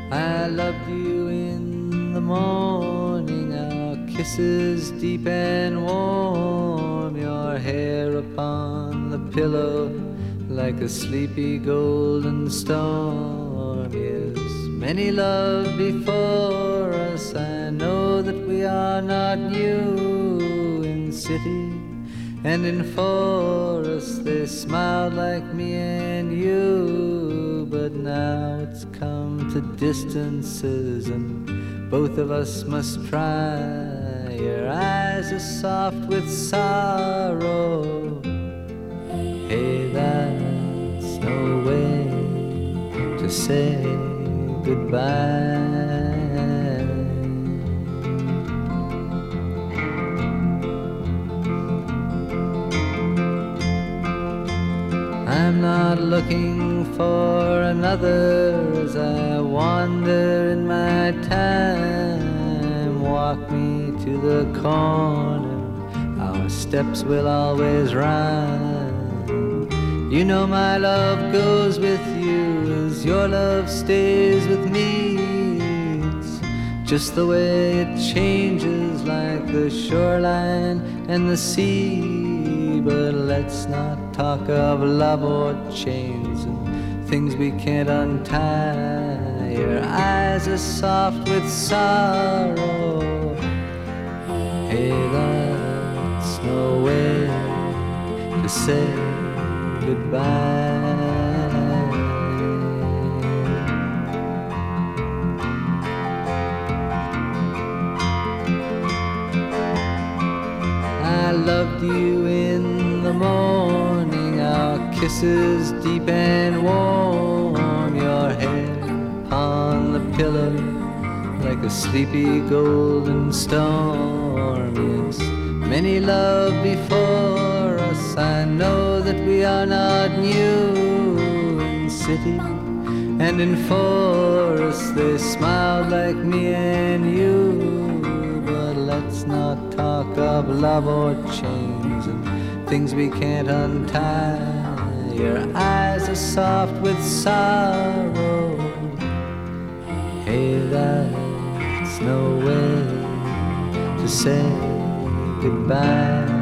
I loved you in the morning, our kisses deep and warm, your hair upon the pillow like a sleepy golden storm. Yes, many love before us, I know that we are not new. In city and in forest they smiled like me and you, but now it's come to distances and both of us must try. Your eyes are soft with sorrow. Hey, that's no way to say goodbye. I'm not looking for another as I wander in my time. Walk me to the corner, our steps will always rhyme. You know my love goes with you as your love stays with me. It's just the way it changes like the shoreline and the sea. But let's not talk of love or chains and things we can't untie. Your eyes are soft with sorrow. Hey, that's no way to say goodbye. I loved you in the morning, our kisses deep and warm, your hair upon the pillow like a sleepy golden storm. Yes, many love before us, I know that we are not new. In city and in forest they smiled like me and you. But let's not talk of love or chains and things we can't untie. Your eyes are soft with sorrow. Hey, that's no way to say goodbye.